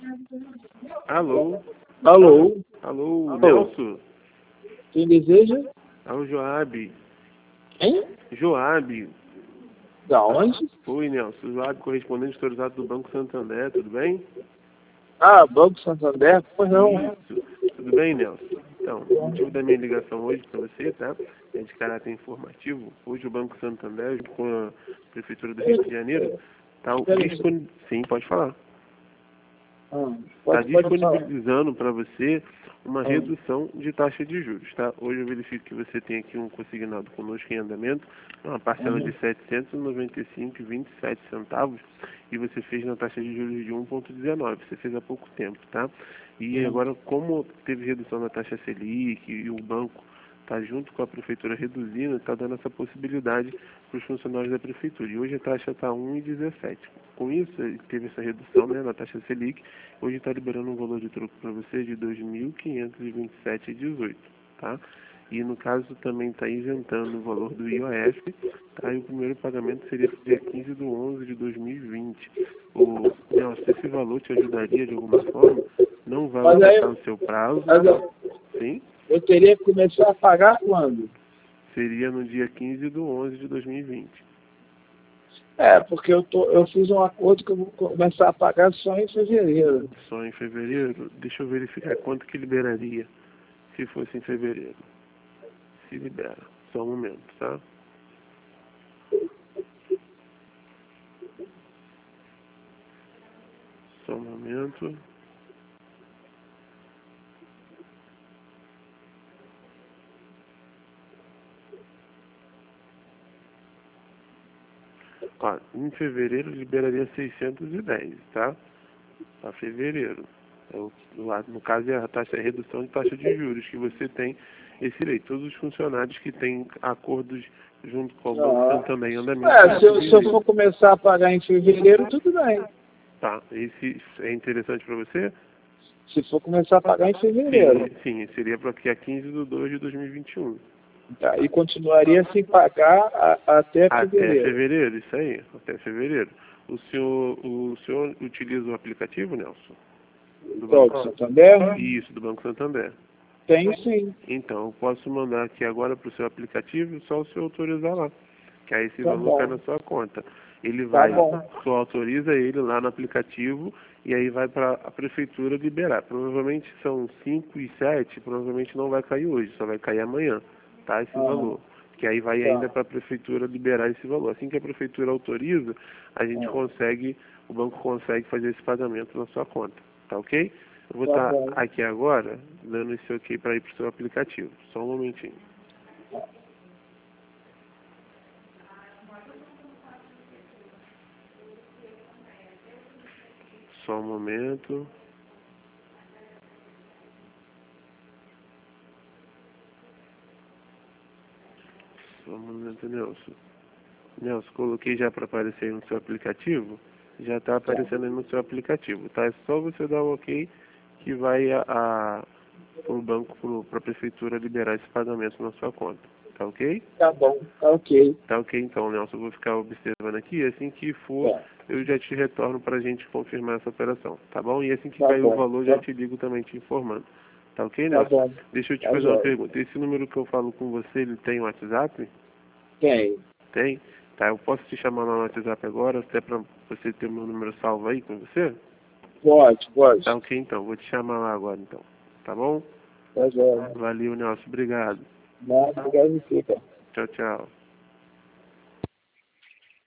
Alô? Alô? Alô, Nelson? Quem deseja? É o Joab. Quem? Joab. Da onde? Oi, Nelson. Joab, correspondente autorizado do Banco Santander, tudo bem? Ah, Banco Santander? Pois não. Isso. Tudo bem, Nelson? Então, o motivo da minha ligação hoje para você, tá? É de caráter informativo. Hoje o Banco Santander, junto com a Prefeitura do Rio de Janeiro, está disponibilizando... Sim, pode falar. Está Pode falar. disponibilizando para você uma redução de taxa de juros, tá? Hoje eu verifico que você tem aqui um consignado conosco em andamento, uma parcela de R$ 795,27 e você fez na taxa de juros de 1,19. Você fez há pouco tempo, tá? E agora, como teve redução na taxa Selic e o banco está junto com a prefeitura reduzindo, está dando essa possibilidade para os funcionários da prefeitura. E hoje a taxa está 1,17. Com isso, teve essa redução, né, na taxa Selic. Hoje está liberando um valor de troco para você de R$ 2.527,18, tá? E no caso também está isentando o valor do IOF, tá? E o primeiro pagamento seria dia 15 de 11 de 2020. Nelson, esse valor te ajudaria de alguma forma? Não vai aumentar o seu prazo, sim? Eu teria que começar a pagar quando? Seria no dia 15 de 11 de 2020. Porque eu fiz um acordo que eu vou começar a pagar só em fevereiro. Só em fevereiro? Deixa eu verificar quanto que liberaria se fosse em fevereiro. Se libera. Só um momento, tá? Só um momento. Ó, em fevereiro liberaria 610, tá? Para fevereiro. No caso é a taxa, a redução de taxa de juros que você tem esse direito. Todos os funcionários que têm acordos junto com o Banco Santander em andamento. Se eu for começar a pagar em fevereiro, tudo bem. Tá, esse é interessante para você? Se for começar a pagar em fevereiro. Sim, seria para aqui a 15 de 2 de 2021. Tá, e continuaria sem pagar até fevereiro. Até fevereiro, isso aí, até fevereiro. O senhor utiliza o aplicativo, Nelson? Do Banco Santander? Isso, do Banco Santander. Tem sim. Então, eu posso mandar aqui agora para o seu aplicativo, só o senhor autorizar lá. Que aí esse valor cai na sua conta. Ele vai, só autoriza ele lá no aplicativo e aí vai para a prefeitura liberar. Provavelmente são 5 e 7, provavelmente não vai cair hoje, só vai cair amanhã, tá? Esse valor. Que aí vai ainda para a prefeitura liberar esse valor. Assim que a prefeitura autoriza, a gente consegue, o banco consegue fazer esse pagamento na sua conta, tá ok? Eu vou estar aqui agora, dando esse ok para ir para o seu aplicativo. Só um momentinho. Só um momento. Só um momento, Nelson. Nelson, coloquei já para aparecer aí no seu aplicativo. Já está aparecendo aí no seu aplicativo, tá? É só você dar o ok que vai para o banco, para a prefeitura liberar esse pagamento na sua conta. Tá ok? Tá bom, tá ok. Tá ok então, Nelson. Eu vou ficar observando aqui e assim que for, eu já te retorno para a gente confirmar essa operação, tá bom? E assim que cair o valor, já te ligo também te informando. Tá ok, Nelson? Tá bom. Deixa eu te fazer uma pergunta. Esse número que eu falo com você, ele tem WhatsApp? Tem. Tem? Tá, eu posso te chamar lá no WhatsApp agora, até para você ter o meu número salvo aí com você? Pode. Tá ok então, vou te chamar lá agora então. Tá bom? Tá jóia. Valeu, Nelson. Obrigado. Obrigado, fica. Tchau, tchau.